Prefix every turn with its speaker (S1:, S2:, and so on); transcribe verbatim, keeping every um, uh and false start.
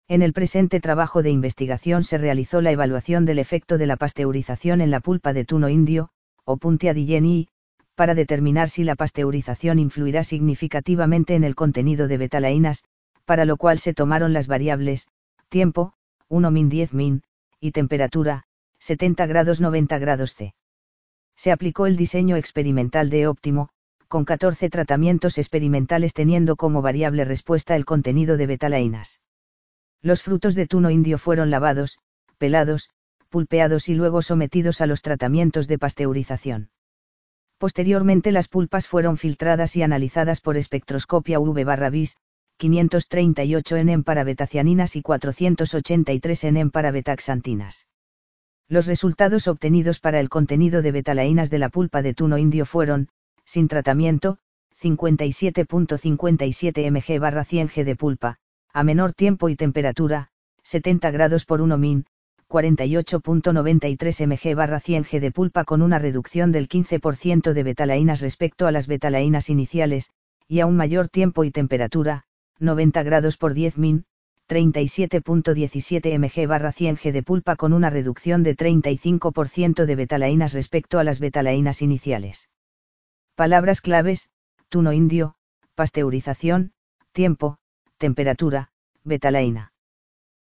S1: En el presente trabajo de investigación se realizó la evaluación del efecto de la pasteurización en la pulpa de tuno indio, o Puntia di Geni, para determinar si la pasteurización influirá significativamente en el contenido de betalainas, para lo cual se tomaron las variables, tiempo, uno min diez min, y temperatura, setenta grados noventa grados C. Se aplicó el diseño experimental de óptimo, con catorce tratamientos experimentales teniendo como variable respuesta el contenido de betalainas. Los frutos de tuno indio fueron lavados, pelados, pulpeados y luego sometidos a los tratamientos de pasteurización. Posteriormente las pulpas fueron filtradas y analizadas por espectroscopia U V/vis, quinientos treinta y ocho N para betacianinas y cuatrocientos ochenta y tres N para betaxantinas. Los resultados obtenidos para el contenido de betalainas de la pulpa de tuno indio fueron, sin tratamiento, cincuenta y siete punto cincuenta y siete miligramos/cien gramos de pulpa, a menor tiempo y temperatura, setenta grados por uno min, cuarenta y ocho punto noventa y tres miligramos/cien gramos de pulpa con una reducción del quince por ciento de betalainas respecto a las betalainas iniciales, y a un mayor tiempo y temperatura, noventa grados por diez min, treinta y siete punto diecisiete miligramos/cien gramos de pulpa con una reducción de treinta y cinco por ciento de betalainas respecto a las betalainas iniciales. Palabras claves: tuno indio, pasteurización, tiempo, temperatura, betalaina.